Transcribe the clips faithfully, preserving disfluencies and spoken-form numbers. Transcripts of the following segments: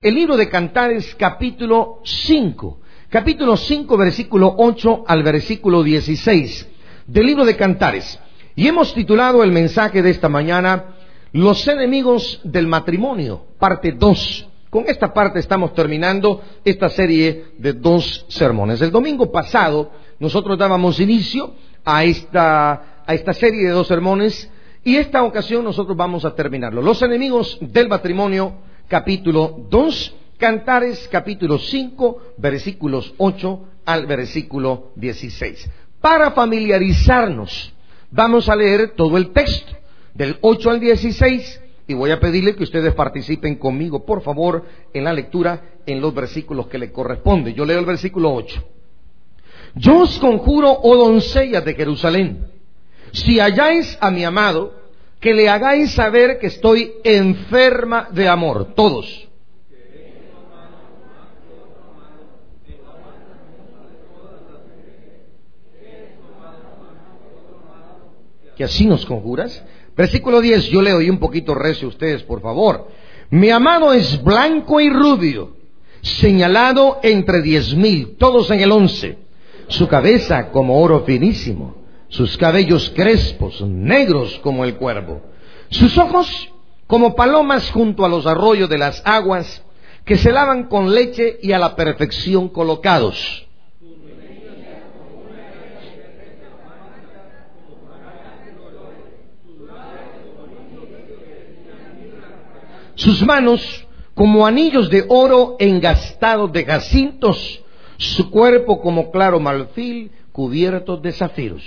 el libro de Cantares, capítulo cinco. Capítulo cinco, versículo ocho al versículo dieciséis del libro de Cantares. Y hemos titulado el mensaje de esta mañana, Los enemigos del matrimonio, parte dos. Con esta parte estamos terminando esta serie de dos sermones. El domingo pasado nosotros dábamos inicio a esta, a esta serie de dos sermones, y esta ocasión nosotros vamos a terminarlo. Los enemigos del matrimonio, capítulo dos, Cantares, capítulo cinco, versículos ocho al versículo dieciséis. Para familiarizarnos, vamos a leer todo el texto, del ocho al dieciséis, y voy a pedirle que ustedes participen conmigo, por favor, en la lectura, en los versículos que le corresponden. Yo leo el versículo ocho. Yo os conjuro, oh doncellas de Jerusalén, si halláis a mi amado, que le hagáis saber que estoy enferma de amor. Todos. Que así nos conjuras. Versículo diez, yo leo y un poquito recio ustedes, por favor. Mi amado es blanco y rubio, señalado entre diez mil, todos en el once. Su cabeza como oro finísimo, sus cabellos crespos, negros como el cuervo, sus ojos como palomas junto a los arroyos de las aguas, que se lavan con leche y a la perfección colocados. Sus manos como anillos de oro engastados de jacintos, su cuerpo como claro marfil cubierto de zafiros.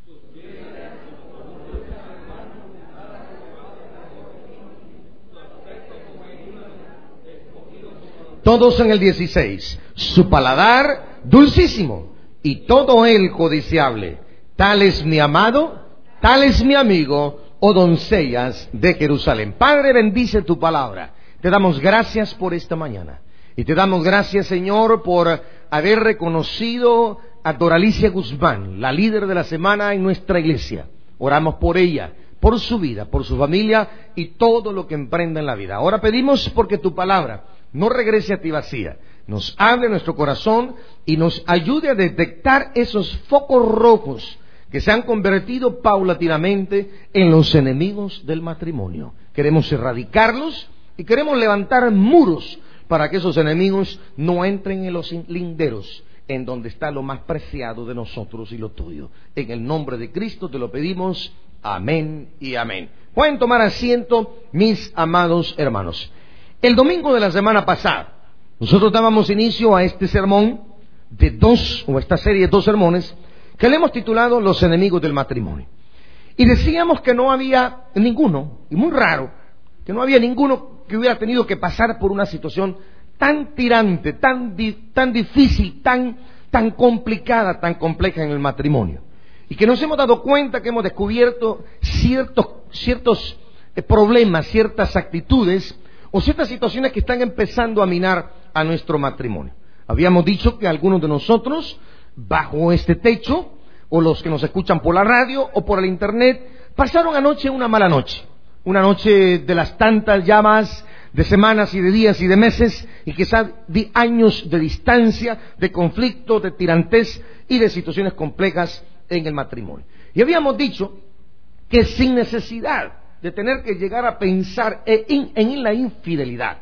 Todos en el dieciséis. Su paladar dulcísimo y todo él codiciable. Tal es mi amado, tal es mi amigo, oh doncellas de Jerusalén. Padre, bendice tu palabra. Te damos gracias por esta mañana. Y te damos gracias, Señor, por haber reconocido a Doralicia Guzmán, la líder de la semana en nuestra iglesia. Oramos por ella, por su vida, por su familia y todo lo que emprenda en la vida. Ahora pedimos porque tu palabra no regrese a ti vacía. Nos hable nuestro corazón y nos ayude a detectar esos focos rojos que se han convertido paulatinamente en los enemigos del matrimonio. Queremos erradicarlos y queremos levantar muros para que esos enemigos no entren en los linderos, en donde está lo más preciado de nosotros y lo tuyo. En el nombre de Cristo te lo pedimos. Amén y amén. Pueden tomar asiento, mis amados hermanos. El domingo de la semana pasada, nosotros dábamos inicio a este sermón de dos, o esta serie de dos sermones, que le hemos titulado Los enemigos del matrimonio. Y decíamos que no había ninguno, y muy raro, que no había ninguno que hubiera tenido que pasar por una situación tan tirante, tan, di, tan difícil, tan, tan complicada, tan compleja en el matrimonio. Y que nos hemos dado cuenta que hemos descubierto ciertos, ciertos problemas, ciertas actitudes o ciertas situaciones que están empezando a minar a nuestro matrimonio. Habíamos dicho que algunos de nosotros, bajo este techo, o los que nos escuchan por la radio o por el internet, pasaron anoche una mala noche, una noche de las tantas llamas de semanas y de días y de meses, y quizás de años de distancia, de conflicto, de tirantez y de situaciones complejas en el matrimonio. Y habíamos dicho que sin necesidad de tener que llegar a pensar en, en la infidelidad,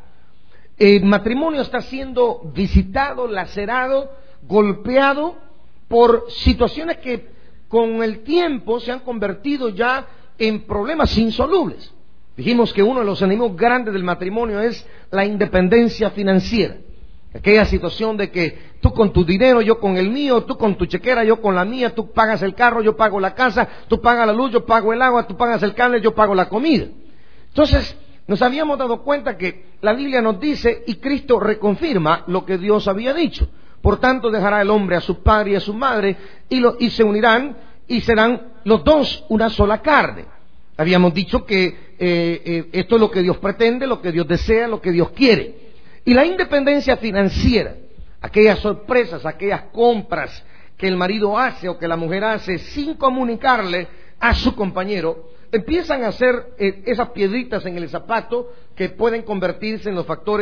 el matrimonio está siendo visitado, lacerado, golpeado por situaciones que con el tiempo se han convertido ya en problemas insolubles. Dijimos que uno de los enemigos grandes del matrimonio es la independencia financiera. Aquella situación de que tú con tu dinero, yo con el mío, tú con tu chequera, yo con la mía, tú pagas el carro, yo pago la casa, tú pagas la luz, yo pago el agua, tú pagas el cable, yo pago la comida. Entonces, nos habíamos dado cuenta que la Biblia nos dice, y Cristo reconfirma lo que Dios había dicho. Por tanto, dejará el hombre a su padre y a su madre, y, lo, y se unirán, y serán los dos una sola carne. Habíamos dicho que eh, eh, esto es lo que Dios pretende, lo que Dios desea, lo que Dios quiere. Y la independencia financiera, aquellas sorpresas, aquellas compras que el marido hace o que la mujer hace sin comunicarle a su compañero, empiezan a ser eh, esas piedritas en el zapato que pueden convertirse en los factores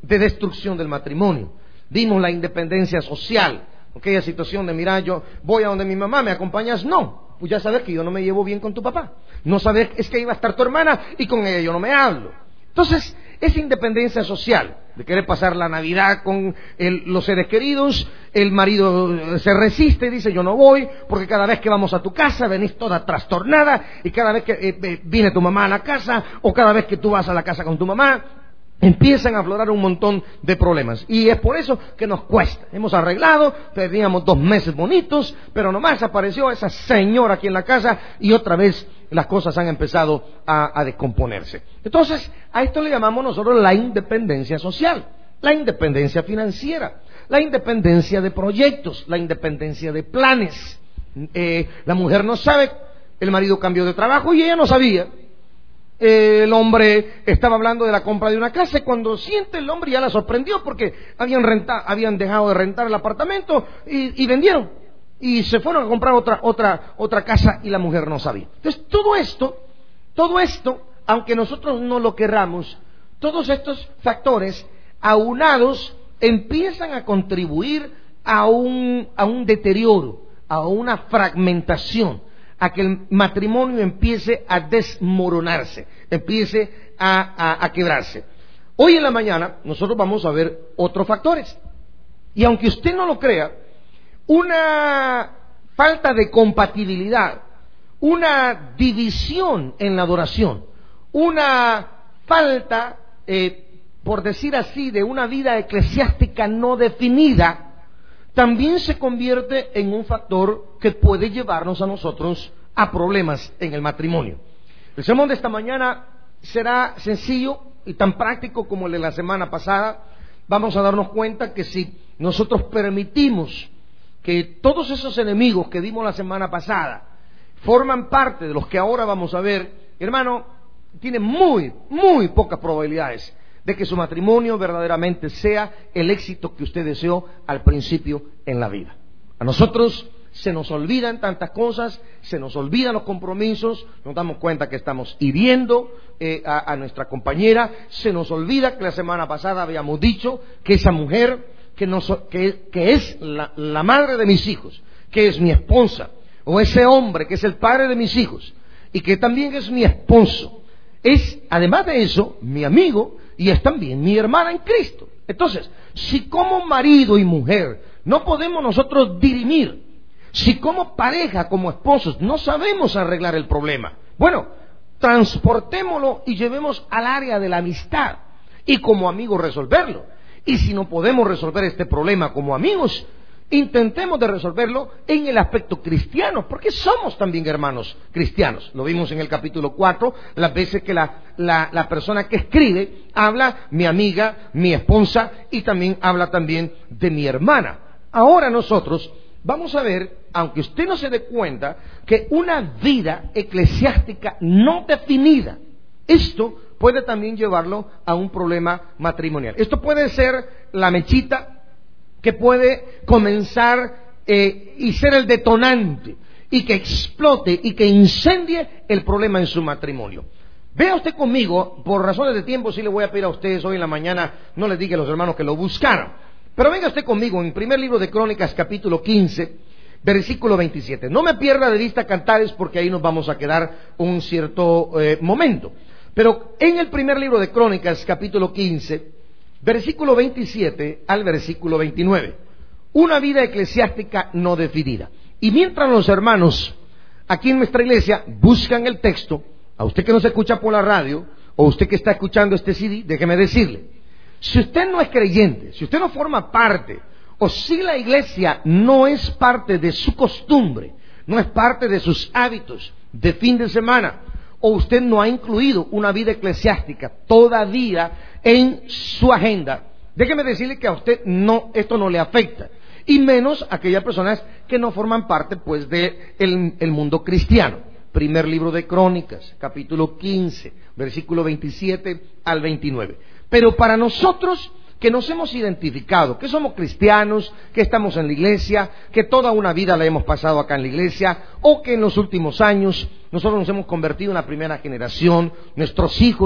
de destrucción del matrimonio. Vimos la independencia social, aquella situación de, mira, yo voy a donde mi mamá, ¿me acompañas? No, pues ya sabes que yo no me llevo bien con tu papá. No sabes, es que iba a estar tu hermana y con ella yo no me hablo. Entonces, esa independencia social, de querer pasar la Navidad con el, los seres queridos, el marido se resiste, dice yo no voy, porque cada vez que vamos a tu casa venís toda trastornada, y cada vez que eh, viene tu mamá a la casa, o cada vez que tú vas a la casa con tu mamá, empiezan a aflorar un montón de problemas. Y es por eso que nos cuesta. Hemos arreglado, teníamos dos meses bonitos, pero nomás apareció esa señora aquí en la casa y otra vez las cosas han empezado a, a descomponerse. Entonces, a esto le llamamos nosotros la independencia social, la independencia financiera, la independencia de proyectos, la independencia de planes. Eh, la mujer no sabe, el marido cambió de trabajo y ella no sabía. El hombre estaba hablando de la compra de una casa y cuando siente el hombre ya la sorprendió porque habían rentado, habían dejado de rentar el apartamento y, y vendieron y se fueron a comprar otra otra otra casa y la mujer no sabía. Entonces todo esto, todo esto, aunque nosotros no lo querramos, todos estos factores aunados empiezan a contribuir a un a un deterioro, a una fragmentación, a que el matrimonio empiece a desmoronarse, empiece a, a, a quebrarse. Hoy en la mañana nosotros vamos a ver otros factores. Y aunque usted no lo crea, una falta de compatibilidad, una división en la adoración, una falta, eh, por decir así, de una vida eclesiástica no definida, también se convierte en un factor que puede llevarnos a nosotros a problemas en el matrimonio. El sermón de esta mañana será sencillo y tan práctico como el de la semana pasada. Vamos a darnos cuenta que si nosotros permitimos que todos esos enemigos que vimos la semana pasada forman parte de los que ahora vamos a ver, hermano, tiene muy, muy pocas probabilidades de que su matrimonio verdaderamente sea el éxito que usted deseó al principio en la vida. A nosotros se nos olvidan tantas cosas, se nos olvidan los compromisos, nos damos cuenta que estamos hiriendo eh, a, a nuestra compañera, se nos olvida que la semana pasada habíamos dicho que esa mujer que, nos, que, que es la, la madre de mis hijos, que es mi esposa, o ese hombre que es el padre de mis hijos y que también es mi esposo, es además de eso mi amigo y es también mi hermana en Cristo. Entonces, si como marido y mujer no podemos nosotros dirimir, si como pareja, como esposos, no sabemos arreglar el problema, bueno, transportémoslo y llevemos al área de la amistad y como amigos resolverlo. Y si no podemos resolver este problema como amigos, intentemos de resolverlo en el aspecto cristiano, porque somos también hermanos cristianos. Lo vimos en el capítulo cuatro, las veces que la, la, la persona que escribe habla mi amiga, mi esposa, y también habla también de mi hermana. Ahora nosotros vamos a ver, aunque usted no se dé cuenta, que una vida eclesiástica no definida, esto puede también llevarlo a un problema matrimonial. Esto puede ser la mechita que puede comenzar eh, y ser el detonante y que explote y que incendie el problema en su matrimonio. Vea usted conmigo, por razones de tiempo sí le voy a pedir a ustedes hoy en la mañana, no les diga a los hermanos que lo buscaron, pero venga usted conmigo en primer libro de Crónicas capítulo quince, versículo veintisiete. No me pierda de vista Cantares porque ahí nos vamos a quedar un cierto eh, momento. Pero en el primer libro de Crónicas capítulo quince, versículo veintisiete al versículo veintinueve, una vida eclesiástica no definida. Y mientras los hermanos aquí en nuestra iglesia buscan el texto, a usted que nos escucha por la radio o usted que está escuchando este C D, déjeme decirle, si usted no es creyente, si usted no forma parte, o si la iglesia no es parte de su costumbre, no es parte de sus hábitos de fin de semana, o usted no ha incluido una vida eclesiástica todavía en su agenda, déjeme decirle que a usted no, esto no le afecta, y menos a aquellas personas que no forman parte pues de el, el mundo cristiano. Primer libro de Crónicas, capítulo quince, versículo veintisiete al veintinueve. Pero para nosotros que nos hemos identificado, que somos cristianos, que estamos en la iglesia, que toda una vida la hemos pasado acá en la iglesia, o que en los últimos años nosotros nos hemos convertido en la primera generación, nuestros hijos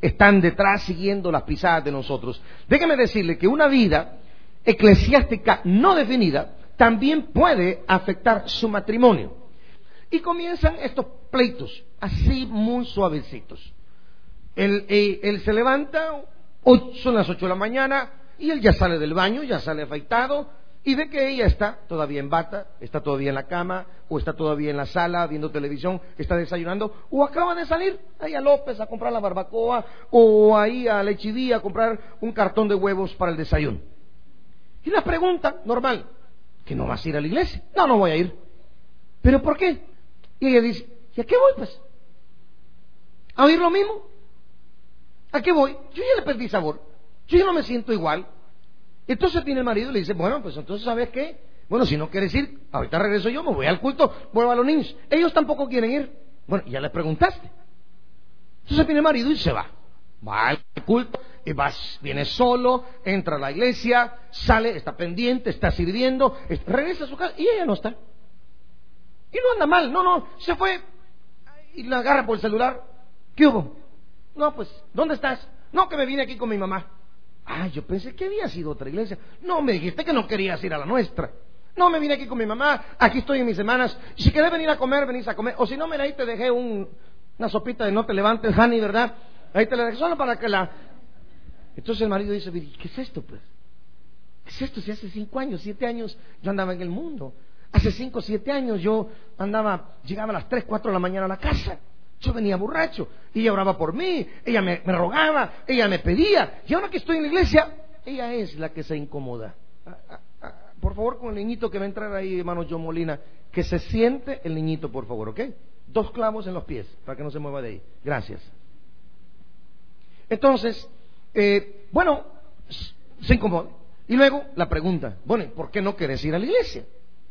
están detrás siguiendo las pisadas de nosotros. Déjeme decirle que una vida eclesiástica no definida también puede afectar su matrimonio. Y comienzan estos pleitos, así muy suavecitos. Él, él, él se levanta, hoy son las ocho de la mañana, y él ya sale del baño, ya sale afeitado, y ve que ella está todavía en bata, está todavía en la cama, o está todavía en la sala viendo televisión, está desayunando, o acaba de salir ahí a López a comprar la barbacoa, o ahí a H E B a comprar un cartón de huevos para el desayuno. Y la pregunta normal, ¿que no vas a ir a la iglesia? No, no voy a ir. ¿Pero por qué? Y ella dice, ¿y a qué voy pues? ¿A oír lo mismo? ¿A qué voy? Yo ya le perdí sabor, yo ya no me siento igual. Entonces viene el marido y le dice, bueno, pues entonces ¿sabes qué? Bueno, si no quieres ir, ahorita regreso yo, me voy al culto, vuelvo a los niños. Ellos tampoco quieren ir. Bueno, ya les preguntaste. Entonces viene el marido y se va. Va al culto, y va, viene solo, entra a la iglesia, sale, está pendiente, está sirviendo, regresa a su casa y ella no está. Y no anda mal, no, no, se fue y la agarra por el celular. ¿Qué hubo? No, pues, ¿dónde estás? No, que me vine aquí con mi mamá. Ah, yo pensé que había sido otra iglesia. No, me dijiste que no querías ir a la nuestra. No, me vine aquí con mi mamá, aquí estoy en mis semanas. Si querés venir a comer, venís a comer. O si no, mira, ahí te dejé un, una sopita de no te levantes, honey, ¿verdad? Ahí te la dejé solo para que la... Entonces el marido dice, ¿qué es esto pues? ¿Qué es esto? Si hace cinco años, siete años yo andaba en el mundo. Hace cinco, siete años yo andaba, llegaba a las tres, cuatro de la mañana a la casa. Yo venía borracho, y ella oraba por mí, ella me, me rogaba, ella me pedía, y ahora que estoy en la iglesia, ella es la que se incomoda. Ah, ah, ah, por favor, con el niñito que va a entrar ahí, hermano John Molina, que se siente el niñito, por favor, ¿ok? Dos clavos en los pies, para que no se mueva de ahí. Gracias. Entonces, eh, bueno, se incomoda. Y luego la pregunta, bueno, ¿por qué no quieres ir a la iglesia?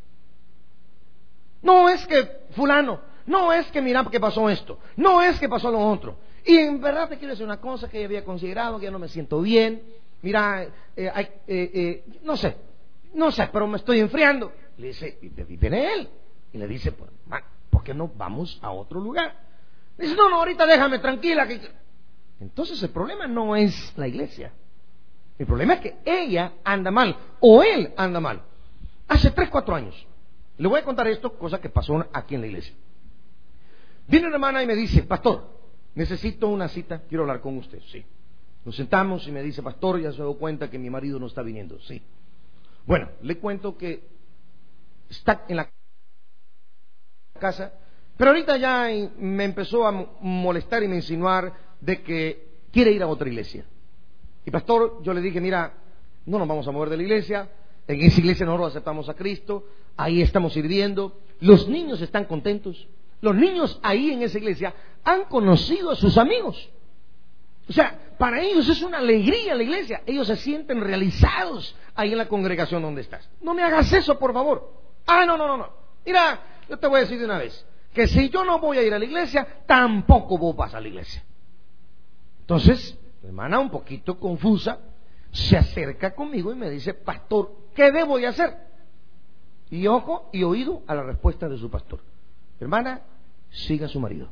No es que fulano, no es que mira que pasó esto, no es que pasó lo otro. Y en verdad te quiero decir una cosa que yo había considerado, que ya no me siento bien. Mira, eh, eh, eh, no sé, no sé, pero me estoy enfriando. Le dice, y viene él, y le dice, pues, ¿por qué no vamos a otro lugar? Le dice, no, no, ahorita déjame tranquila. Que... Entonces el problema no es la iglesia. El problema es que ella anda mal, o él anda mal. Hace tres, cuatro años, le voy a contar esto, cosa que pasó aquí en la iglesia. Viene una hermana y me dice, pastor, necesito una cita, quiero hablar con usted. Sí. Nos sentamos y me dice, pastor, ya se dio cuenta que mi marido no está viniendo. Sí. Bueno, le cuento que está en la casa, pero ahorita ya me empezó a molestar y me insinuar de que quiere ir a otra iglesia. Y pastor, yo le dije, mira, no nos vamos a mover de la iglesia, en esa iglesia nosotros aceptamos a Cristo, ahí estamos sirviendo, los niños están contentos, los niños ahí en esa iglesia han conocido a sus amigos. O sea, para ellos es una alegría la iglesia, ellos se sienten realizados ahí en la congregación donde estás. No me hagas eso, por favor. Ah, no, no, no, no. Mira, yo te voy a decir de una vez, que si yo no voy a ir a la iglesia, tampoco vos vas a la iglesia. Entonces, la hermana, un poquito confusa, se acerca conmigo y me dice, pastor, ¿qué debo de hacer? Y ojo y oído a la respuesta de su pastor. Hermana, siga a su marido.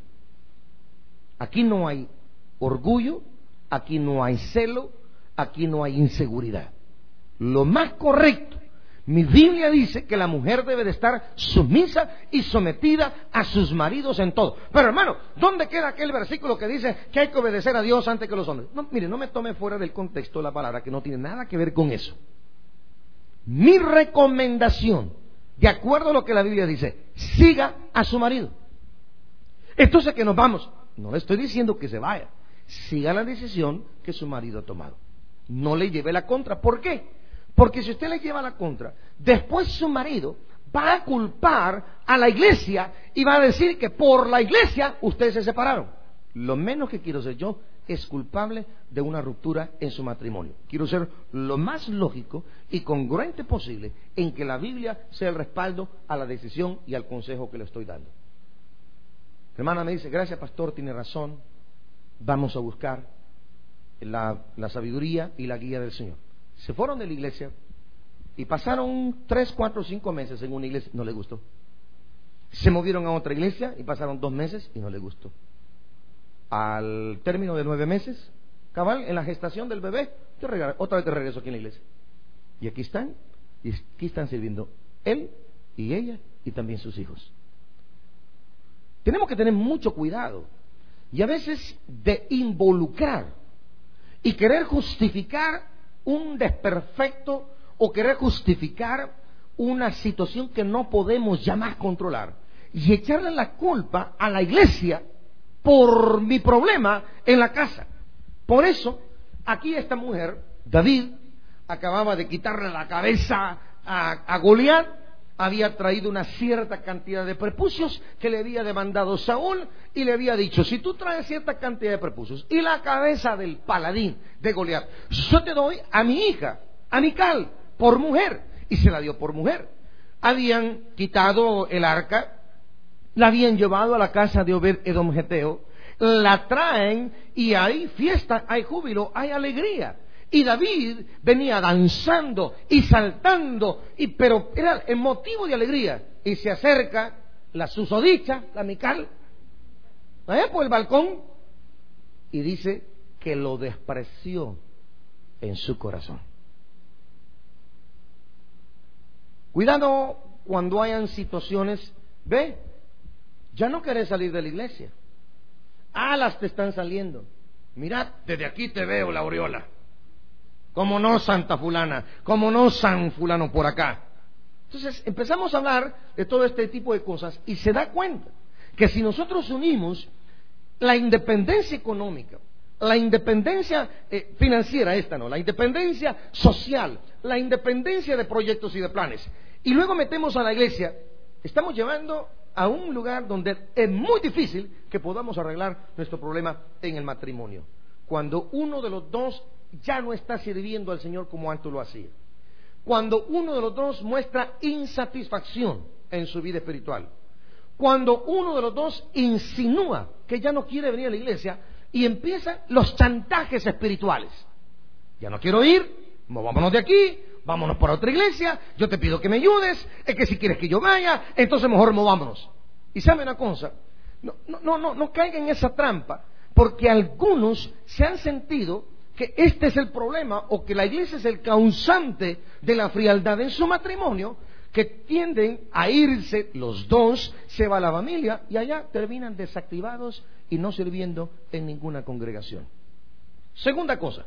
Aquí no hay orgullo, aquí no hay celo, aquí no hay inseguridad. Lo más correcto, mi Biblia dice que la mujer debe de estar sumisa y sometida a sus maridos en todo. Pero hermano, ¿dónde queda aquel versículo que dice que hay que obedecer a Dios antes que los hombres? No, mire, no me tome fuera del contexto de la palabra, que no tiene nada que ver con eso. Mi recomendación, de acuerdo a lo que la Biblia dice, siga a su marido. Entonces que nos vamos, no le estoy diciendo que se vaya, siga la decisión que su marido ha tomado. No le lleve la contra. ¿Por qué? Porque si usted le lleva la contra, después su marido va a culpar a la iglesia y va a decir que por la iglesia ustedes se separaron. Lo menos que quiero ser yo es culpable de una ruptura en su matrimonio. Quiero ser lo más lógico y congruente posible en que la Biblia sea el respaldo a la decisión y al consejo que le estoy dando. La hermana me dice, gracias pastor, tiene razón, vamos a buscar la, la sabiduría y la guía del Señor. Se fueron de la iglesia y pasaron tres, cuatro, cinco meses en una iglesia, no le gustó. Se movieron a otra iglesia y pasaron dos meses y no le gustó. Al término de nueve meses, cabal, en la gestación del bebé, te regalo, otra vez te regreso aquí en la iglesia. Y aquí están, y aquí están sirviendo él y ella y también sus hijos. Tenemos que tener mucho cuidado y a veces de involucrar y querer justificar un desperfecto o querer justificar una situación que no podemos ya más controlar y echarle la culpa a la iglesia por mi problema en la casa. Por eso, aquí esta mujer, David, acababa de quitarle la cabeza a, a Goliat, había traído una cierta cantidad de prepucios que le había demandado Saúl y le había dicho: si tú traes cierta cantidad de prepucios y la cabeza del paladín de Goliat, yo te doy a mi hija, a Mical, por mujer. Y se la dio por mujer. Habían quitado el arca, la habían llevado a la casa de Obed Edom Geteo, la traen y hay fiesta, hay júbilo, hay alegría. Y David venía danzando y saltando, y, pero era el motivo de alegría. Y se acerca la susodicha, la Mical, allá por el balcón, y dice que lo despreció en su corazón. Cuidado cuando hayan situaciones, ve, ya no querés salir de la iglesia. Alas te están saliendo. Mirad, desde aquí te veo la aureola. Como no Santa fulana, como no San fulano por acá. Entonces empezamos a hablar de todo este tipo de cosas y se da cuenta que si nosotros unimos la independencia económica, la independencia eh, financiera, esta no, la independencia social, la independencia de proyectos y de planes, y luego metemos a la iglesia, estamos llevando a un lugar donde es muy difícil que podamos arreglar nuestro problema en el matrimonio, cuando uno de los dos ya no está sirviendo al Señor como antes lo hacía, cuando uno de los dos muestra insatisfacción en su vida espiritual, cuando uno de los dos insinúa que ya no quiere venir a la iglesia y empiezan los chantajes espirituales. Ya no quiero ir, vámonos de aquí, vámonos para otra iglesia, yo te pido que me ayudes, es que si quieres que yo vaya, entonces mejor movámonos. Y sabe una cosa, no, no, no, no caigan en esa trampa, porque algunos se han sentido que este es el problema o que la iglesia es el causante de la frialdad en su matrimonio, que tienden a irse los dos, se va la familia y allá terminan desactivados y no sirviendo en ninguna congregación. Segunda cosa,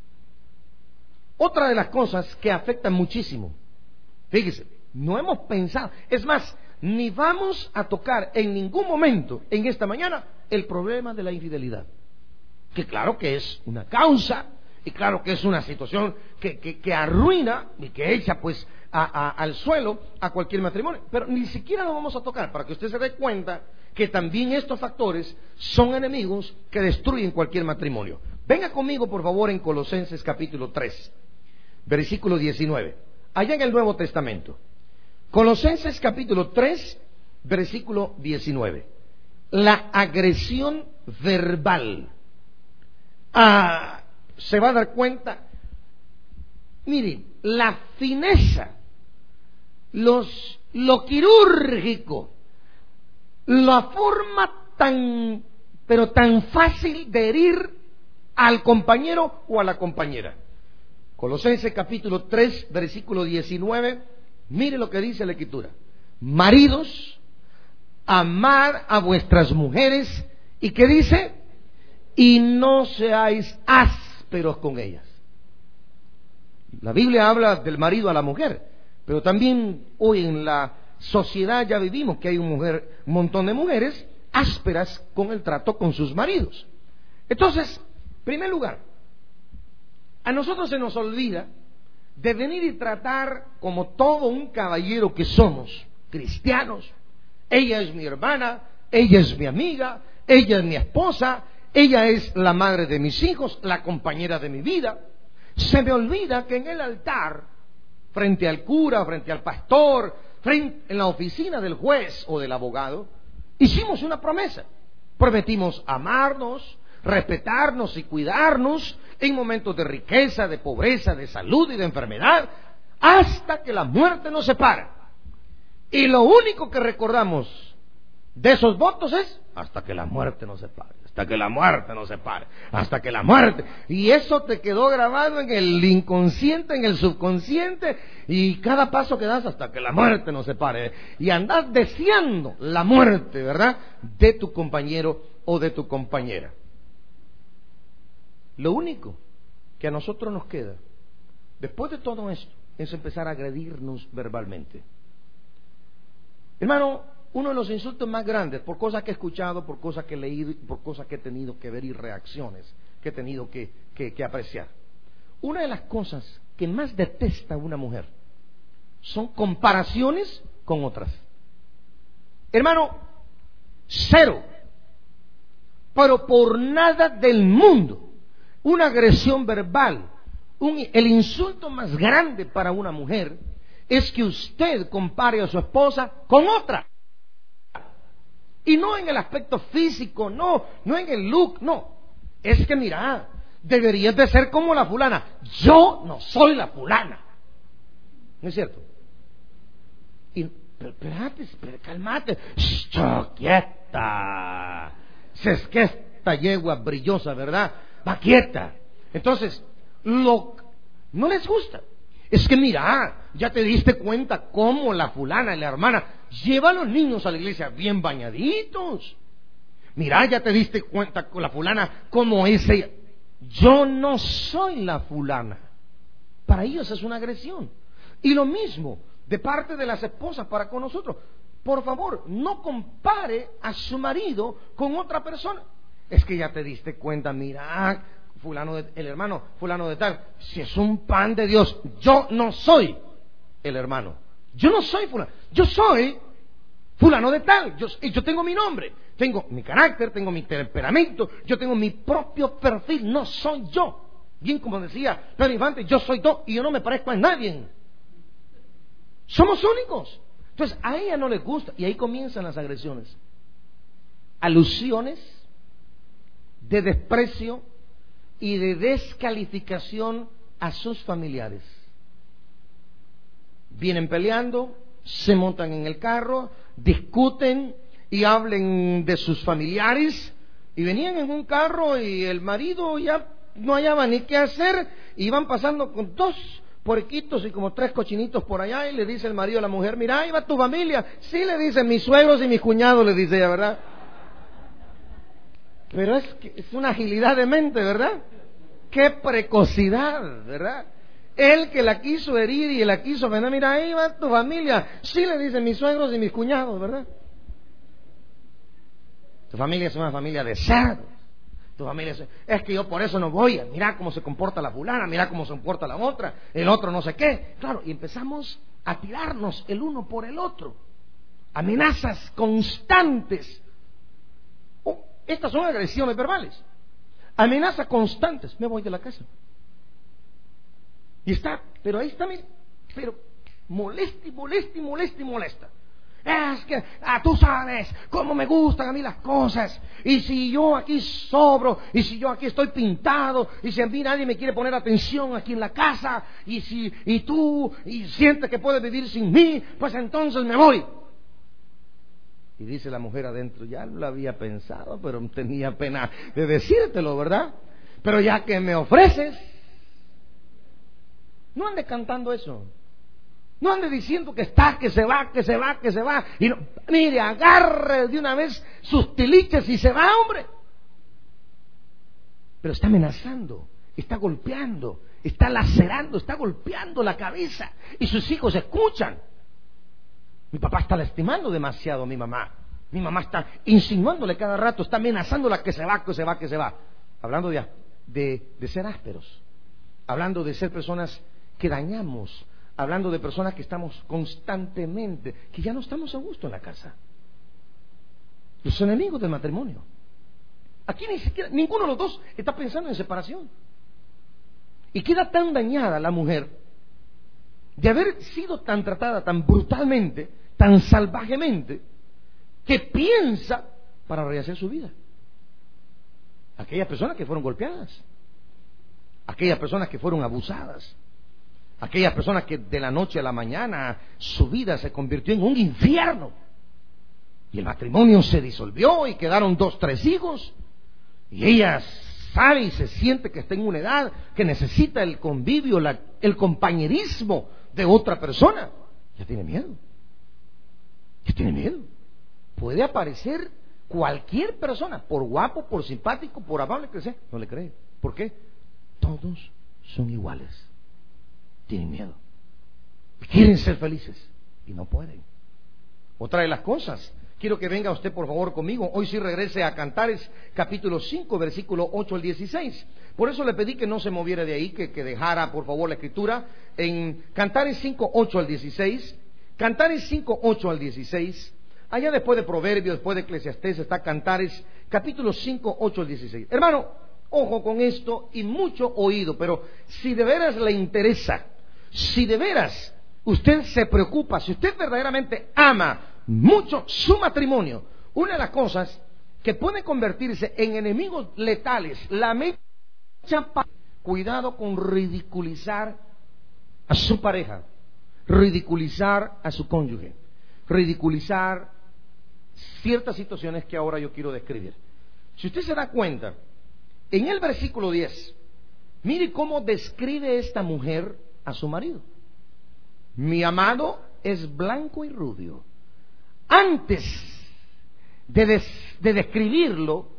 otra de las cosas que afectan muchísimo, fíjese, no hemos pensado, es más, ni vamos a tocar en ningún momento en esta mañana el problema de la infidelidad, que claro que es una causa y claro que es una situación que, que, que arruina y que echa pues a, a, al suelo a cualquier matrimonio, pero ni siquiera lo vamos a tocar para que usted se dé cuenta que también estos factores son enemigos que destruyen cualquier matrimonio. Venga conmigo por favor en Colosenses capítulo tres, versículo diecinueve, allá en el Nuevo Testamento. Colosenses capítulo tres, versículo diecinueve. La agresión verbal. Ah, se va a dar cuenta, miren, la fineza, los, lo quirúrgico, la forma tan, pero tan fácil de herir al compañero o a la compañera. Colosenses capítulo tres, versículo diecinueve, mire lo que dice la Escritura. Maridos, amad a vuestras mujeres, ¿y qué dice? Y no seáis ásperos con ellas. La Biblia habla del marido a la mujer, pero también hoy en la sociedad ya vivimos que hay un, mujer, un montón de mujeres ásperas con el trato con sus maridos. Entonces, en primer lugar, a nosotros se nos olvida de venir y tratar como todo un caballero que somos, cristianos. Ella es mi hermana, ella es mi amiga, ella es mi esposa, ella es la madre de mis hijos, la compañera de mi vida. Se me olvida que en el altar, frente al cura, frente al pastor, frente, en la oficina del juez o del abogado, hicimos una promesa. Prometimos amarnos, respetarnos y cuidarnos en momentos de riqueza, de pobreza, de salud y de enfermedad, hasta que la muerte nos separe. Y lo único que recordamos de esos votos es hasta que la muerte nos separe. hasta que la muerte nos separe, hasta que la muerte. Y eso te quedó grabado en el inconsciente, en el subconsciente, y cada paso que das hasta que la muerte nos separe. Y andas deseando la muerte, ¿verdad?, de tu compañero o de tu compañera. Lo único que a nosotros nos queda, después de todo esto, es empezar a agredirnos verbalmente. Hermano, uno de los insultos más grandes, por cosas que he escuchado, por cosas que he leído, por cosas que he tenido que ver y reacciones que he tenido que, que, que apreciar. Una de las cosas que más detesta una mujer son comparaciones con otras. Hermano, cero. Pero por nada del mundo, una agresión verbal, un, el insulto más grande para una mujer es que usted compare a su esposa con otra. Y no en el aspecto físico, no, no en el look, no. Es que mira, deberías de ser como la fulana. Yo no soy la fulana. ¿No es cierto? Y, pero, espérate, espérate, cálmate. Shh, quieta. Si es que esta yegua brillosa, ¿verdad?, va quieta. Entonces, lo, no les gusta. Es que mira, ya te diste cuenta cómo la fulana y la hermana lleva a los niños a la iglesia bien bañaditos. Mira, ya te diste cuenta con la fulana cómo es ella. Yo no soy la fulana. Para ellos es una agresión. Y lo mismo de parte de las esposas para con nosotros. Por favor, no compare a su marido con otra persona. Es que ya te diste cuenta, mira, fulano de, el hermano fulano de tal, si es un pan de Dios, yo no soy el hermano, yo no soy fulano, yo soy fulano de tal, yo, yo tengo mi nombre, tengo mi carácter, tengo mi temperamento, yo tengo mi propio perfil, no soy yo. Bien como decía Pedro Infante, yo soy yo y yo no me parezco a nadie. Somos únicos. Entonces a ella no le gusta y ahí comienzan las agresiones, alusiones de desprecio y de descalificación a sus familiares. Vienen peleando, se montan en el carro, discuten y hablen de sus familiares, y venían en un carro y el marido ya no hallaba ni qué hacer, y van pasando con dos puerquitos y como tres cochinitos por allá, y le dice el marido a la mujer, mira, ahí va tu familia. Sí, le dicen mis suegros y mis cuñados, le dice ella, ¿verdad? Pero es, que es una agilidad de mente, ¿verdad? Qué precocidad, ¿verdad? Él que la quiso herir y la quiso vender, mira, ahí va tu familia. Sí, le dicen mis suegros y mis cuñados, ¿verdad? Tu familia es una familia de cerdos. Tu familia es, es que yo por eso no voy. Mira cómo se comporta la fulana, mira cómo se comporta la otra, el otro no sé qué. Claro, y empezamos a tirarnos el uno por el otro. Amenazas constantes. Oh, estas son agresiones verbales. Amenazas constantes. Me voy de la casa. Y está, pero ahí está, mire, pero molesta y molesta y molesta y molesta. Es que ah, tú sabes cómo me gustan a mí las cosas, y si yo aquí sobro, y si yo aquí estoy pintado, y si a mí nadie me quiere poner atención aquí en la casa, y si y tú y sientes que puedes vivir sin mí, pues entonces me voy. Y dice la mujer adentro, ya lo había pensado, pero tenía pena de decírtelo, ¿verdad? Pero ya que me ofreces, no ande cantando eso. No ande diciendo que está, que se va, que se va, que se va. Y no, mire, agarre de una vez sus tiliches y se va, hombre. Pero está amenazando, está golpeando, está lacerando, está golpeando la cabeza. Y sus hijos escuchan. Mi papá está lastimando demasiado a mi mamá. Mi mamá está insinuándole cada rato, está amenazándola que se va, que se va, que se va. Hablando de, de, de ser ásperos. Hablando de ser personas que dañamos. Hablando de personas que estamos constantemente, que ya no estamos a gusto en la casa. Los enemigos del matrimonio. Aquí ni siquiera, ninguno de los dos está pensando en separación. Y queda tan dañada la mujer de haber sido tan tratada tan brutalmente, tan salvajemente, que piensa para rehacer su vida. Aquellas personas que fueron golpeadas, aquellas personas que fueron abusadas, aquellas personas que de la noche a la mañana su vida se convirtió en un infierno y el matrimonio se disolvió y quedaron dos, tres hijos. Y ella sabe y se siente que está en una edad que necesita el convivio, la, el compañerismo de otra persona. Ya tiene miedo. Ya tiene miedo. Puede aparecer cualquier persona, por guapo, por simpático, por amable que sea, no le cree. ¿Por qué? Todos son iguales. Tienen miedo. Quieren ser felices y no pueden. Otra de las cosas, quiero que venga usted por favor conmigo. Hoy sí regrese a Cantares capítulo cinco, versículo ocho al dieciséis. Por eso le pedí que no se moviera de ahí, que, que dejara por favor la escritura en Cantares cinco, ocho al dieciséis. Cantares cinco, ocho al dieciséis. Allá después de Proverbios, después de Eclesiastés, está Cantares capítulo cinco, ocho al dieciséis. Hermano, ojo con esto y mucho oído, pero si de veras le interesa, si de veras usted se preocupa, si usted verdaderamente ama mucho su matrimonio, una de las cosas que puede convertirse en enemigos letales, la mecha, cuidado con ridiculizar a su pareja, ridiculizar a su cónyuge, ridiculizar ciertas situaciones que ahora yo quiero describir. Si usted se da cuenta, en el versículo diez, mire cómo describe esta mujer a su marido. Mi amado es blanco y rubio. Antes de, des, de describirlo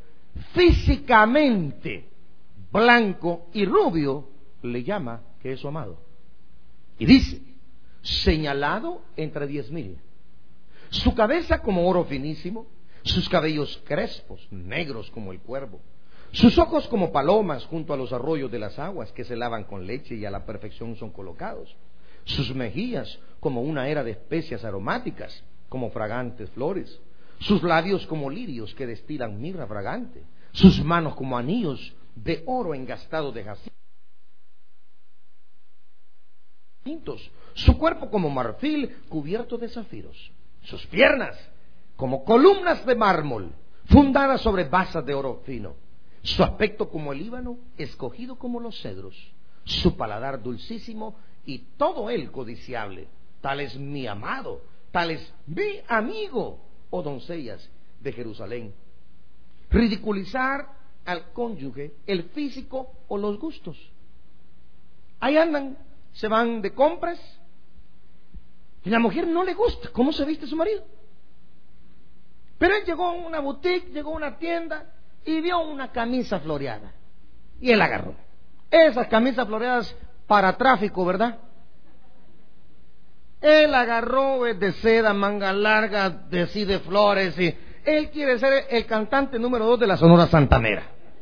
físicamente blanco y rubio, le llama que es su amado. Y dice, señalado entre diez mil. Su cabeza como oro finísimo, sus cabellos crespos, negros como el cuervo, sus ojos como palomas junto a los arroyos de las aguas que se lavan con leche y a la perfección son colocados, sus mejillas como una era de especias aromáticas, como fragantes flores, sus labios como lirios que destilan mirra fragante, sus manos como anillos de oro engastado de jacintos, su cuerpo como marfil cubierto de zafiros, sus piernas como columnas de mármol fundadas sobre basas de oro fino, su aspecto como el Líbano escogido como los cedros, su paladar dulcísimo y todo él codiciable. Tal es mi amado, tal es mi amigo, oh doncellas de Jerusalén. Ridiculizar al cónyuge, el físico o los gustos. Ahí andan, se van de compras y la mujer no le gusta cómo se viste su marido. Pero él llegó a una boutique, llegó a una tienda y vio una camisa floreada y él agarró. Esas camisas floreadas para tráfico, ¿verdad? Él agarró de seda, manga larga, de sí de flores, y él quiere ser el cantante número dos de la Sonora Santanera.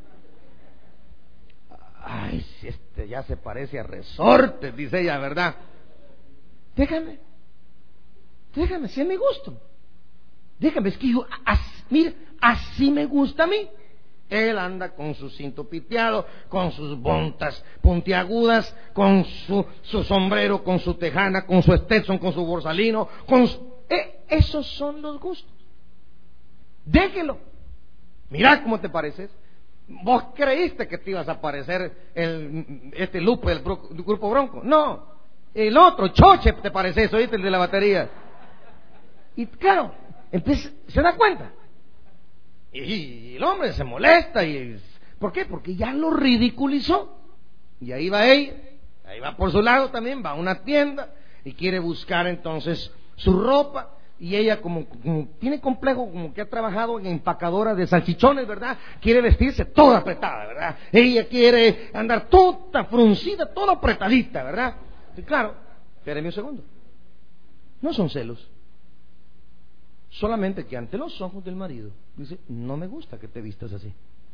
Ay, si este ya se parece a Resortes, dice ella, ¿verdad? Déjame, déjame, si es mi gusto. Déjame, es que yo, así, mira, así me gusta a mí. Él anda con su cinto piteado, con sus bontas puntiagudas, con su, su sombrero, con su tejana, con su Stetson, con su borsalino, con su, eh, esos son los gustos. Déjelo. Mira cómo te pareces. Vos creíste que te ibas a parecer el, este Lupe del Grupo Bronco. No, el otro, Choche, te pareces, oíste, el de la batería. Y claro, empieza, se da cuenta. Y el hombre se molesta. y ¿Por qué? Porque ya lo ridiculizó. Y ahí va ella, ahí va por su lado también, va a una tienda y quiere buscar entonces su ropa. Y ella como, como tiene complejo, como que ha trabajado en empacadora de salchichones, ¿verdad? Quiere vestirse toda apretada, ¿verdad? Ella quiere andar toda fruncida, toda apretadita, ¿verdad? Y claro, espéreme un segundo. No son celos. Solamente que ante los ojos del marido dice, no me gusta que te vistas así.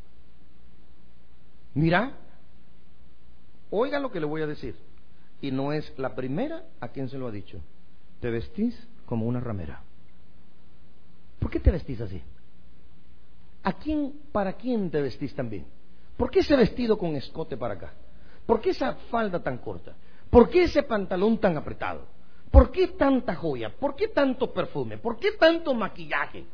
Mira, oiga lo que le voy a decir. Y no es la primera a quien se lo ha dicho. Te vestís como una ramera. ¿Por qué te vestís así? ¿A quién, para quién te vestís tan bien? ¿Por qué ese vestido con escote para acá? ¿Por qué esa falda tan corta? ¿Por qué ese pantalón tan apretado? ¿Por qué tanta joya? ¿Por qué tanto perfume? ¿Por qué tanto maquillaje?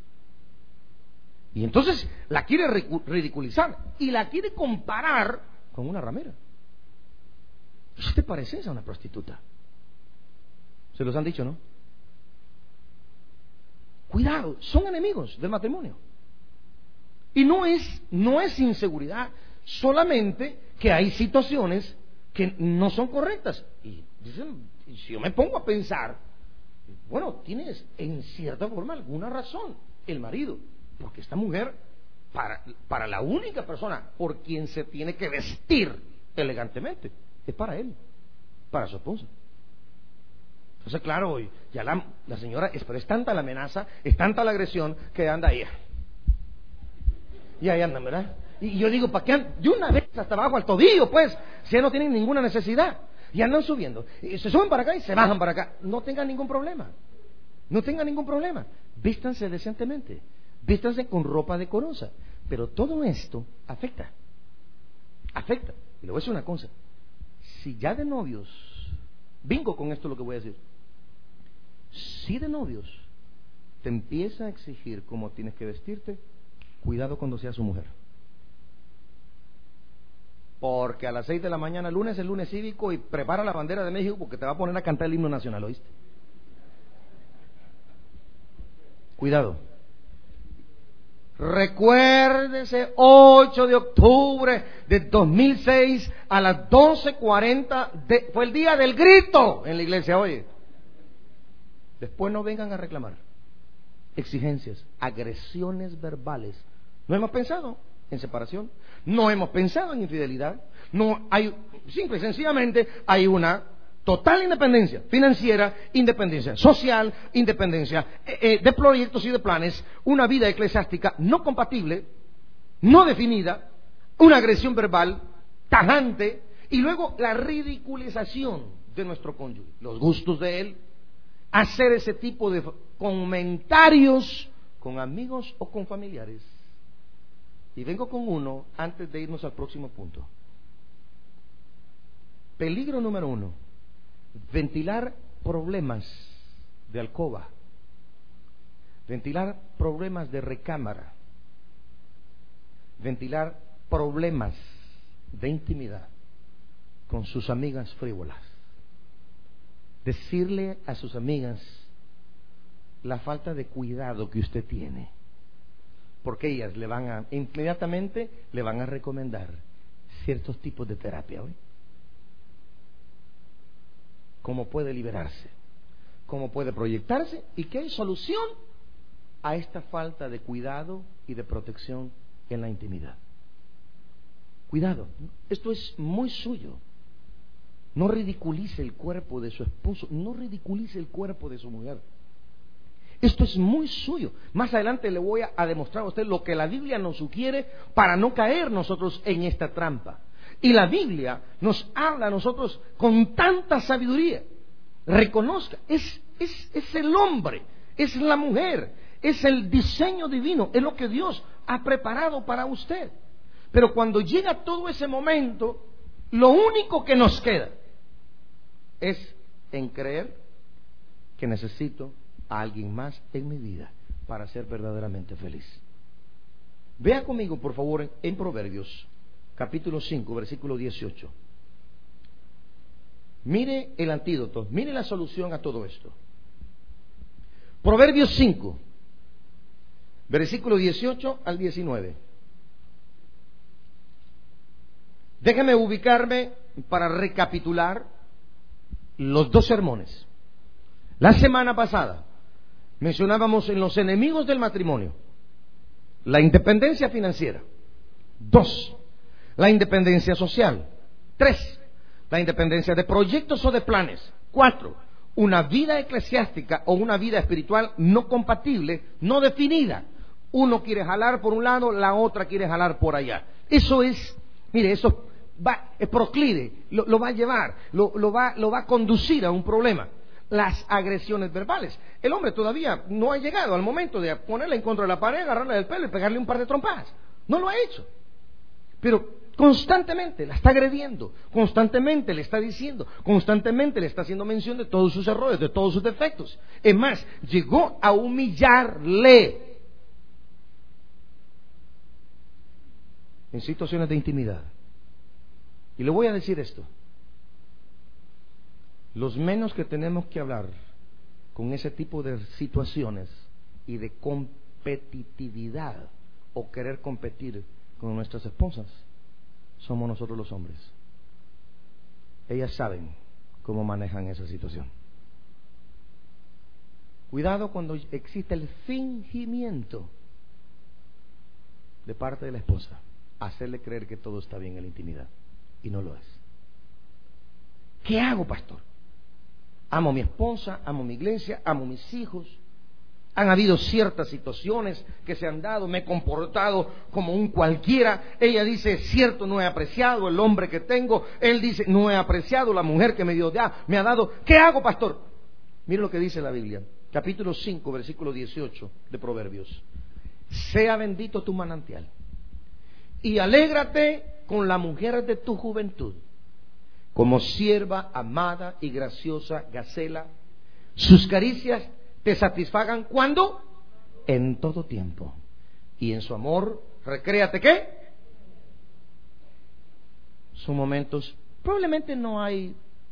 Y entonces la quiere ridiculizar y la quiere comparar con una ramera. ¿Eso te parece a una prostituta? Se los han dicho, ¿no? Cuidado, son enemigos del matrimonio. Y no es, no es inseguridad, solamente que hay situaciones que no son correctas. Y dicen, si yo me pongo a pensar, bueno, tienes en cierta forma alguna razón el marido, porque esta mujer, para, para la única persona por quien se tiene que vestir elegantemente, es para él, para su esposa. Entonces, claro, ya la, la señora, es, pero es tanta la amenaza, es tanta la agresión, que anda ahí. Y ahí andan, ¿verdad? Y yo digo, ¿para qué andan? De una vez hasta abajo al tobillo, pues, si ya no tienen ninguna necesidad. Y andan subiendo. Y se suben para acá y se bajan para acá. No tengan ningún problema. No tengan ningún problema. Vístanse decentemente. Vístanse con ropa decorosa. Pero todo esto afecta. Afecta. Y le voy a decir una cosa. Si ya de novios, bingo con esto lo que voy a decir. Si de novios te empieza a exigir cómo tienes que vestirte, cuidado cuando sea su mujer. Porque a las seis de la mañana, lunes es el lunes cívico, y prepara la bandera de México porque te va a poner a cantar el himno nacional, ¿oíste? Cuidado. Recuérdese, ocho de octubre de dos mil seis a las doce cuarenta, de, fue el día del grito en la iglesia, oye. Después no vengan a reclamar exigencias, agresiones verbales. No hemos pensado en separación, no hemos pensado en infidelidad, no hay, simple y sencillamente hay una total independencia financiera, independencia social, independencia eh, eh, de proyectos y de planes, una vida eclesiástica no compatible, no definida, una agresión verbal tajante, y luego la ridiculización de nuestro cónyuge, los gustos de él, hacer ese tipo de comentarios con amigos o con familiares. Y vengo con uno antes de irnos al próximo punto. Peligro número uno: ventilar problemas de alcoba, ventilar problemas de recámara, ventilar problemas de intimidad con sus amigas frívolas. Decirle a sus amigas la falta de cuidado que usted tiene, porque ellas le van a, inmediatamente le van a recomendar ciertos tipos de terapia hoy. Cómo puede liberarse, cómo puede proyectarse, y que hay solución a esta falta de cuidado y de protección en la intimidad. Cuidado, esto es muy suyo. No ridiculice el cuerpo de su esposo, no ridiculice el cuerpo de su mujer. Esto es muy suyo. Más adelante le voy a, a demostrar a usted lo que la Biblia nos sugiere para no caer nosotros en esta trampa. Y la Biblia nos habla a nosotros con tanta sabiduría. Reconozca, es, es, es el hombre, es la mujer, es el diseño divino, es lo que Dios ha preparado para usted. Pero cuando llega todo ese momento, lo único que nos queda es en creer que necesito a alguien más en mi vida para ser verdaderamente feliz. Vea conmigo, por favor, en, en Proverbios capítulo cinco, versículo dieciocho. Mire el antídoto, mire la solución a todo esto. Proverbios cinco, versículo dieciocho al diecinueve. Déjeme ubicarme para recapitular los dos sermones. La semana pasada mencionábamos en los enemigos del matrimonio la independencia financiera. Dos, la independencia social. Tres, la independencia de proyectos o de planes. Cuatro, una vida eclesiástica o una vida espiritual no compatible, no definida. Uno quiere jalar por un lado, la otra quiere jalar por allá. Eso es, mire, eso va, es proclive, lo, lo va a llevar, lo, lo, va, lo va a conducir a un problema. Las agresiones verbales. El hombre todavía no ha llegado al momento de ponerla en contra de la pared, agarrarla del pelo y pegarle un par de trompadas. No lo ha hecho. Pero constantemente la está agrediendo, constantemente le está diciendo, constantemente le está haciendo mención de todos sus errores, de todos sus defectos. Es más, llegó a humillarle en situaciones de intimidad. Y le voy a decir esto: los menos que tenemos que hablar con ese tipo de situaciones y de competitividad o querer competir con nuestras esposas somos nosotros los hombres. Ellas saben cómo manejan esa situación. Cuidado cuando existe el fingimiento de parte de la esposa, hacerle creer que todo está bien en la intimidad, y no lo es. ¿Qué hago, pastor? Amo a mi esposa, amo mi iglesia, amo a mis hijos. Han habido ciertas situaciones que se han dado, me he comportado como un cualquiera. Ella dice, cierto, no he apreciado el hombre que tengo. Él dice, no he apreciado la mujer que me dio, ya, me ha dado. ¿Qué hago, pastor? Mire lo que dice la Biblia, capítulo cinco, versículo dieciocho de Proverbios. Sea bendito tu manantial y alégrate con la mujer de tu juventud, como sierva amada y graciosa Gacela. Sus caricias te satisfagan cuando en todo tiempo, y en su amor recréate. ¿Qué? Son momentos, probablemente no hay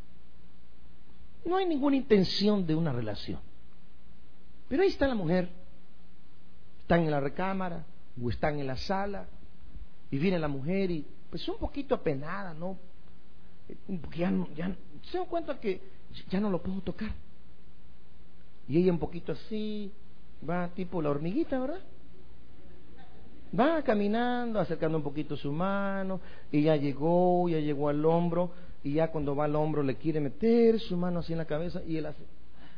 no hay ninguna intención de una relación, pero ahí está la mujer, están en la recámara o están en la sala, y viene la mujer y pues un poquito apenada, ¿no? Porque ya no, ya se dan cuenta que ya no lo puedo tocar. Y ella un poquito así, va tipo la hormiguita, ¿verdad? Va caminando, acercando un poquito su mano, y ya llegó, ya llegó al hombro, y ya cuando va al hombro le quiere meter su mano así en la cabeza, y él hace,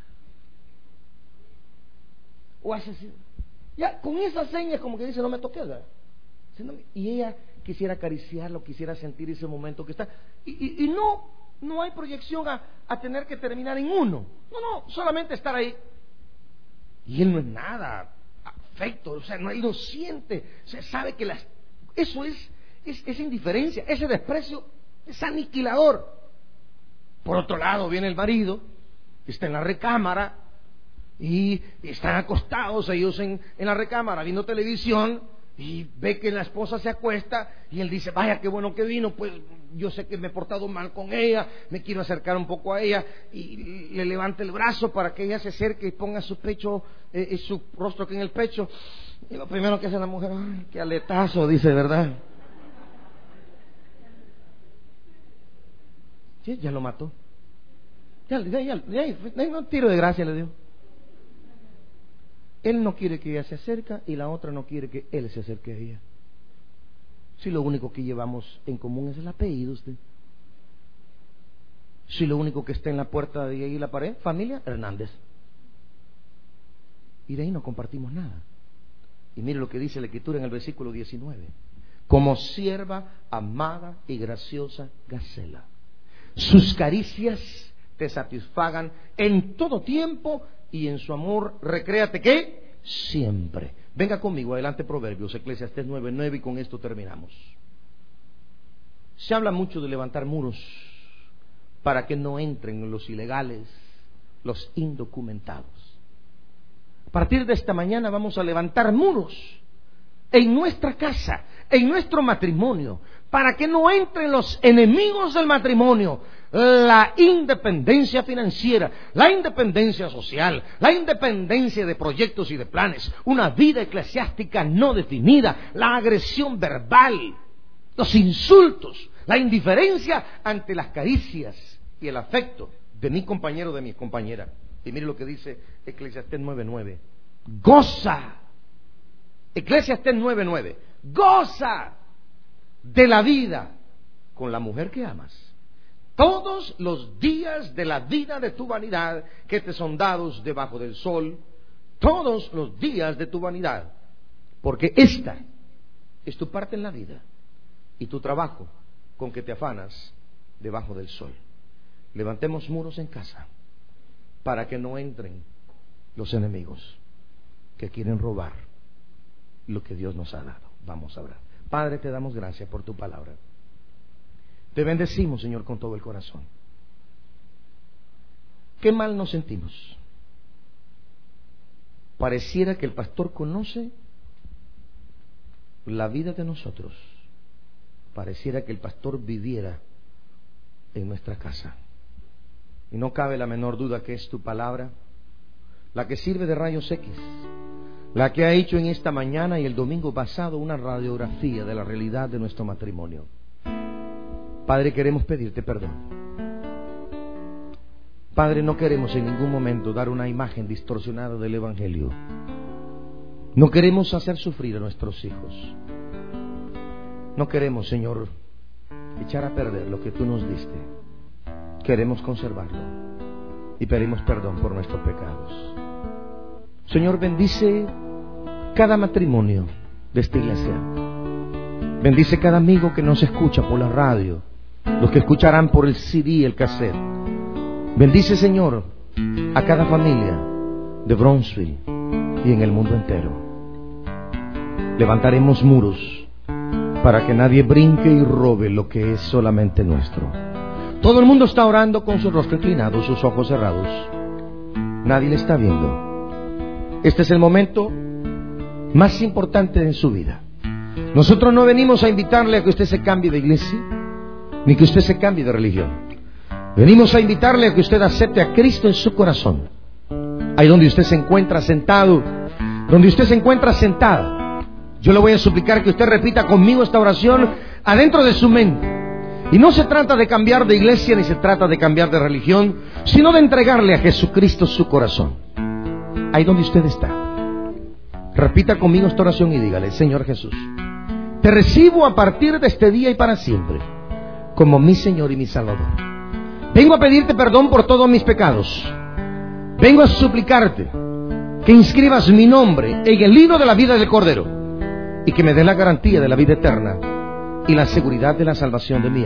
o hace así, ya con esas señas como que dice, no me toques, ¿verdad? Y ella quisiera acariciarlo, quisiera sentir ese momento que está, y, y, y no, no hay proyección a, a tener que terminar en uno, no, no, solamente estar ahí. Y él no es nada afecto, o sea, no, él no siente, o sea, sabe que las, eso es, es, es indiferencia, ese desprecio es aniquilador. Por otro lado viene el marido, está en la recámara y están acostados ellos en, en la recámara viendo televisión, y ve que la esposa se acuesta y él dice, vaya, qué bueno que vino, pues yo sé que me he portado mal con ella, me quiero acercar un poco a ella, y le levanta el brazo para que ella se acerque y ponga su pecho, eh, su rostro aquí en el pecho, y lo primero que hace la mujer, ay, qué aletazo, dice, ¿verdad? Sí, ya lo mató, ya, ya, ya, ya, un tiro de gracia le dio. Él no quiere que ella se acerque y la otra no quiere que él se acerque a ella. Si lo único que llevamos en común es el apellido, usted. Si lo único que está en la puerta de ahí la pared, familia Hernández. Y de ahí no compartimos nada. Y mire lo que dice la Escritura en el versículo diecinueve. Como sierva amada y graciosa Gacela, sus caricias te satisfagan en todo tiempo, y en su amor recréate. ¿Qué? Siempre. Venga conmigo, adelante Proverbios, Eclesiastés nueve nueve, y con esto terminamos. Se habla mucho de levantar muros para que no entren los ilegales, los indocumentados. A partir de esta mañana vamos a levantar muros en nuestra casa, en nuestro matrimonio, para que no entren los enemigos del matrimonio, la independencia financiera, la independencia social, la independencia de proyectos y de planes, una vida eclesiástica no definida, la agresión verbal, los insultos, la indiferencia ante las caricias y el afecto de mi compañero o de mi compañera. Y mire lo que dice Eclesiastés nueve nueve. Goza, Eclesiastés nueve nueve, goza de la vida con la mujer que amas todos los días de la vida de tu vanidad que te son dados debajo del sol, todos los días de tu vanidad, porque esta es tu parte en la vida y tu trabajo con que te afanas debajo del sol. Levantemos muros en casa para que no entren los enemigos que quieren robar lo que Dios nos ha dado. Vamos a orar. Padre, te damos gracias por tu palabra. Te bendecimos, Señor, con todo el corazón. Qué mal nos sentimos. Pareciera que el pastor conoce la vida de nosotros. Pareciera que el pastor viviera en nuestra casa. Y no cabe la menor duda que es tu palabra la que sirve de rayos X, la que ha hecho en esta mañana y el domingo pasado una radiografía de la realidad de nuestro matrimonio. Padre, queremos pedirte perdón. Padre, no queremos en ningún momento dar una imagen distorsionada del Evangelio. No queremos hacer sufrir a nuestros hijos. No queremos, Señor, echar a perder lo que tú nos diste. Queremos conservarlo y pedimos perdón por nuestros pecados. Señor, bendice cada matrimonio de esta iglesia. Bendice cada amigo que nos escucha por la radio, los que escucharán por el C D, el cassette. Bendice, Señor, a cada familia de Bronzeville y en el mundo entero. Levantaremos muros para que nadie brinque y robe lo que es solamente nuestro. Todo el mundo está orando con su rostro inclinado, sus ojos cerrados. Nadie le está viendo. Este es el momento más importante en su vida. Nosotros no venimos a invitarle a que usted se cambie de iglesia, ni que usted se cambie de religión. Venimos a invitarle a que usted acepte a Cristo en su corazón. Ahí donde usted se encuentra sentado, donde usted se encuentra sentada, yo le voy a suplicar que usted repita conmigo esta oración adentro de su mente. Y no se trata de cambiar de iglesia, ni se trata de cambiar de religión, sino de entregarle a Jesucristo su corazón. Ahí donde usted está, repita conmigo esta oración y dígale: Señor Jesús, te recibo a partir de este día y para siempre como mi Señor y mi Salvador. Vengo a pedirte perdón por todos mis pecados. Vengo a suplicarte que inscribas mi nombre en el libro de la vida del Cordero y que me dé la garantía de la vida eterna y la seguridad de la salvación de mi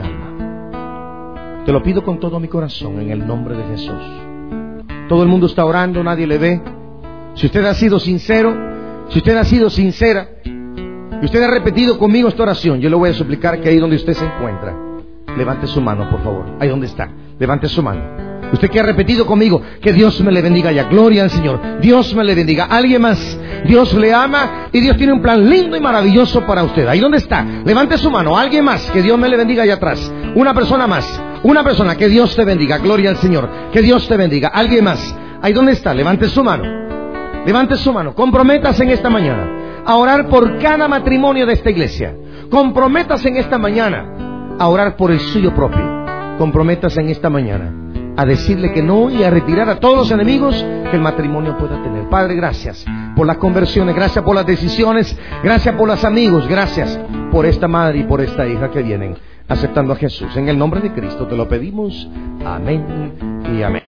alma. Te lo pido con todo mi corazón en el nombre de Jesús. Todo el mundo está orando, nadie le ve. Si usted ha sido sincero, si usted ha sido sincera y usted ha repetido conmigo esta oración, yo le voy a suplicar que ahí donde usted se encuentra, levante su mano, por favor. Ahí donde está, levante su mano. Usted que ha repetido conmigo, que Dios me le bendiga ya. Gloria al Señor. Dios me le bendiga. Alguien más. Dios le ama y Dios tiene un plan lindo y maravilloso para usted. Ahí donde está, levante su mano. Alguien más, que Dios me le bendiga allá atrás. Una persona más. Una persona, que Dios te bendiga. Gloria al Señor. Que Dios te bendiga. Alguien más. Ahí donde está, levante su mano. Levante su mano. Comprométase en esta mañana a orar por cada matrimonio de esta iglesia. Comprométase en esta mañana a orar por el suyo propio. Comprométase en esta mañana a decirle que no y a retirar a todos los enemigos que el matrimonio pueda tener. Padre, gracias por las conversiones, gracias por las decisiones, gracias por los amigos, gracias por esta madre y por esta hija que vienen aceptando a Jesús. En el nombre de Cristo te lo pedimos. Amén y amén.